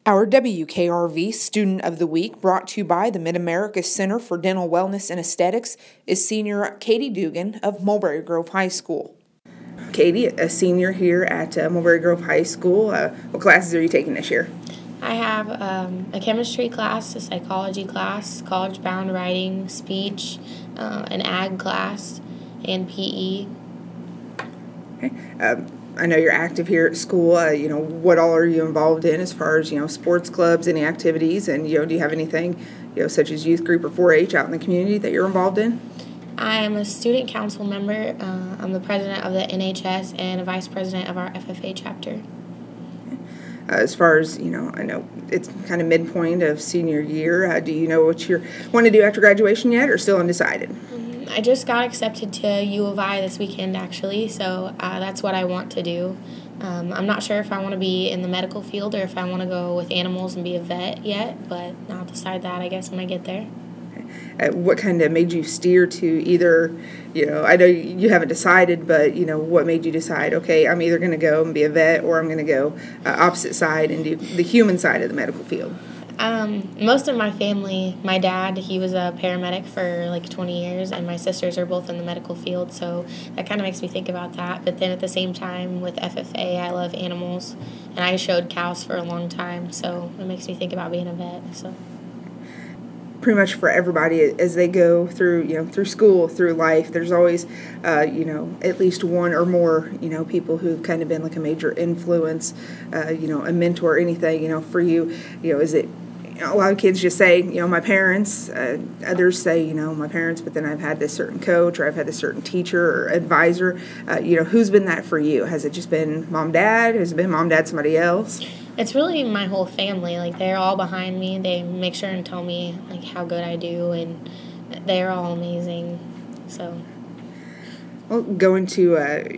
Our WKRV Student of the Week, brought to you by the Mid-America Center for Dental Wellness and Aesthetics, is senior Katie Dugan of Mulberry Grove High School. Katie, a senior here at Mulberry Grove High School. What classes are you taking this year? I have a chemistry class, a psychology class, college-bound writing, speech, an ag class, and PE. Okay. I know you're active here at school. What all are you involved in as far as, sports clubs, any activities, and, do you have anything, such as youth group or 4-H out in the community that you're involved in? I am a student council member. I'm the president of the NHS and a vice president of our FFA chapter. As far as, I know it's kind of midpoint of senior year. Do you know what you want to do after graduation yet, or still undecided? I just got accepted to U of I this weekend, actually, so that's what I want to do. I'm not sure if I want to be in the medical field or if I want to go with animals and be a vet yet, but I'll decide that, I guess, when I get there. What kind of made you steer to either, I know you haven't decided, but, what made you decide, okay, I'm either going to go and be a vet or I'm going to go opposite side and do the human side of the medical field? Most of my family, my dad, he was a paramedic for like 20 years, and my sisters are both in the medical field, so that kind of makes me think about that. But then at the same time, with FFA, I love animals, and I showed cows for a long time, so it makes me think about being a vet. So pretty much for everybody as they go through, through school, through life, there's always, at least one or more, people who've kind of been like a major influence, a mentor, anything, for you, is it, a lot of kids just say, my parents, others say, my parents, but then I've had this certain coach or I've had this certain teacher or advisor, who's been that for you? Has it just been mom, dad? Has it been mom, dad, somebody else? It's really my whole family. Like, they're all behind me. They make sure and tell me, like, how good I do, and they're all amazing. So, well, going to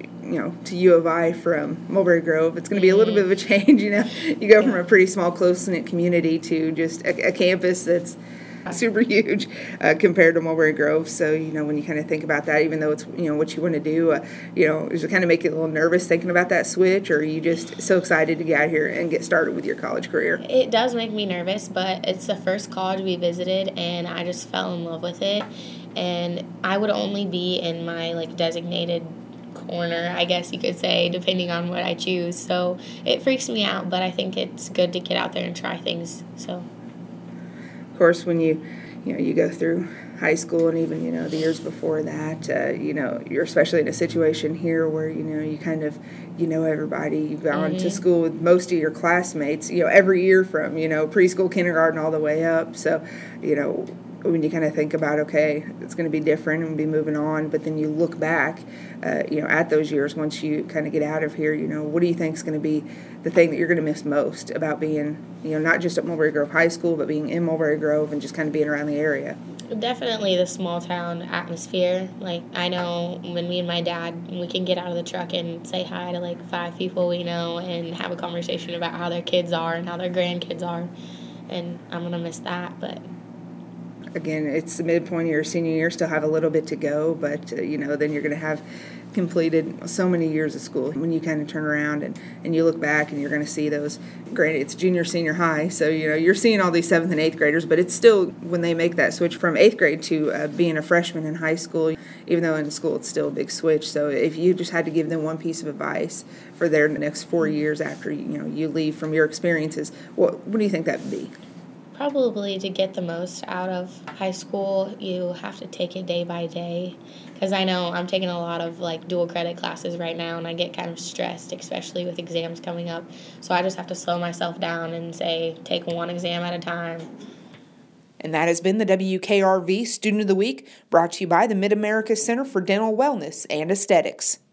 to U of I from Mulberry Grove, it's going to be a little bit of a change. You go from a pretty small, close-knit community to just a campus that's super huge compared to Mulberry Grove. So, when you kind of think about that, even though it's, what you want to do, does it kind of make you a little nervous thinking about that switch, or are you just so excited to get out here and get started with your college career? It does make me nervous, but it's the first college we visited, and I just fell in love with it. And I would only be in my, designated corner, I guess you could say, depending on what I choose. So it freaks me out, but I think it's good to get out there and try things. So, of course, when you go through high school and even, the years before that, you're especially in a situation here where, you kind of, everybody. You've gone to school with most of your classmates, every year from, preschool, kindergarten, all the way up. So, when you kind of think about, okay, it's going to be different and be moving on, but then you look back, at those years once you kind of get out of here, what do you think is going to be the thing that you're going to miss most about being, not just at Mulberry Grove High School, but being in Mulberry Grove and just kind of being around the area? Definitely the small town atmosphere. Like, I know when me and my dad, we can get out of the truck and say hi to 5 people we know and have a conversation about how their kids are and how their grandkids are, and I'm going to miss that, but again, it's the midpoint of your senior year, still have a little bit to go, but, then you're going to have completed so many years of school. When you kind of turn around and you look back and you're going to see those, granted, it's junior, senior high, so, you're seeing all these 7th and 8th graders, but it's still, when they make that switch from 8th grade to being a freshman in high school, even though in school it's still a big switch. So if you just had to give them one piece of advice for their next 4 years after, you leave from your experiences, what do you think that would be? Probably to get the most out of high school, you have to take it day by day, because I know I'm taking a lot of dual credit classes right now, and I get kind of stressed, especially with exams coming up. So I just have to slow myself down and say, take one exam at a time. And that has been the WKRV Student of the Week, brought to you by the Mid-America Center for Dental Wellness and Aesthetics.